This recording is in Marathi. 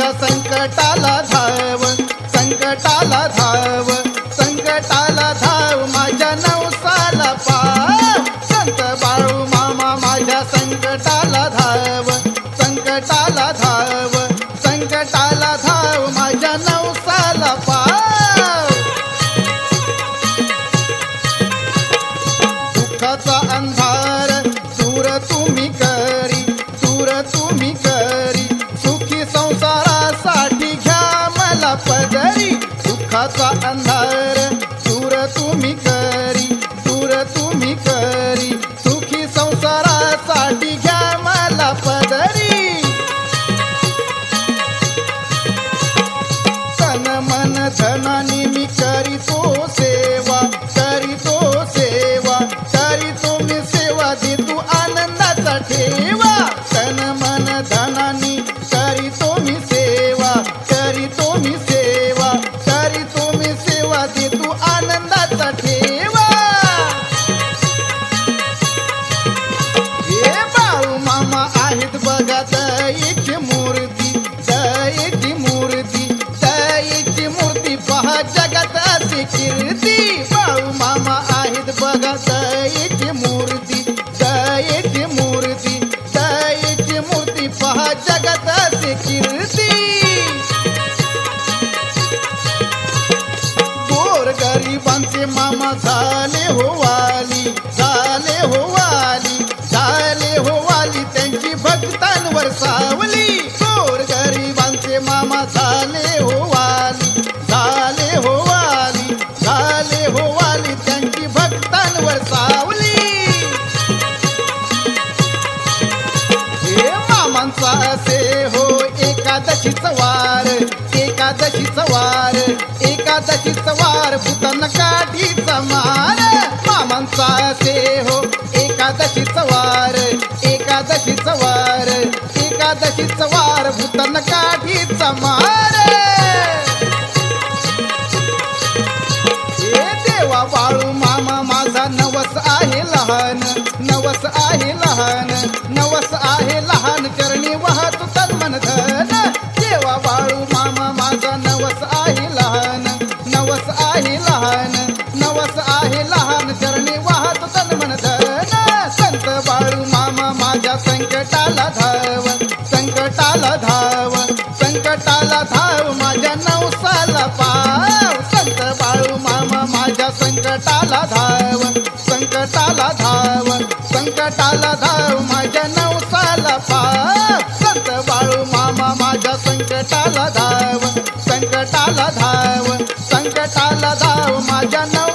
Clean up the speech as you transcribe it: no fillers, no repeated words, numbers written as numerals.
माझ्या संकटाला धाव, संकटाला धाव, संकटाला धाव, माझ्या नवसाला पाव. संत बाळू मामा माझ्या संकटाला धाव, संकटाला धाव, संकटाला धाव, माझ्या नवसाला पाव. दुःखाचा अंधार दूर तुम्ही करी, दूर तुम्ही करी, सुखी संसारासाठी घ्या मला पदरी. दुःखाचा अंधार दूर तुम्ही करी, दूर तुम्ही करी, सुखी संसारासाठी घ्या मला पदरी. तन मन धनानी मी करीतो सेवा, करीतो सेवा, करीतो मी सेवा, दे तू आनंदाचा ठेवा. तन मन धनानी करीतो मी सेवा, करीतो मी सेवा, करीतो मी सेवा, दे तू आनंदाचा ठेवा. हे बाळू मामा आहेत बघा दयेची मूर्ती, दयेची मूर्ती, दयेची मूर्ती, पहा जगात अशी कीर्ती. बाळू मामा आहेत बघा दयेची मूर्ती, दयेची मूर्ती, दयेची मूर्ती, पहा जगात अशी कीर्ती. गोर गरिबांचे मामा झाले हो वाली, झाले हो वाली, झाले हो वाली, त्यांची भक्तांवर सावली. गोर गरिबांचे मामा झाले हो वाली, झाले हो वाली, झाले हो वाली, त्यांची भक्तांवर सावली. हे मामांचा असे हो एकादशीचा वार, एकादशीचा वार, एकादशीचा वार, भूतांना काठीचा मार. मामांचा असे हो एकादशीचा वार, एकादशीचा वार, एकादशीचा वार, भूतांना काठीचा मार. हे देवा बाळू मामा माझा नवस आहे लहान, नवस आहे लहान, नवस आहे लहान, चरणी वाहतो तन मन धन. देवा बाळू मामा माझा नवस आहे लहान, नवस आहे लहान, नवस आहे लहान, चरणी वाहतो तन मन धन. संत बाळू मामा माझ्या संकटाला धाव, संकटाला धाव, संकटाला धाव, माझ्या नवसाला पाव. संत बाळू मामा माझ्या संकटाला धाव, संकटाला धाव, संकटाला धाव, माझ्या नवसाला पाव. संत बाळू मामा माझ्या संकटाला धाव, संकटाला धाव, संकटाला धाव, माझ्या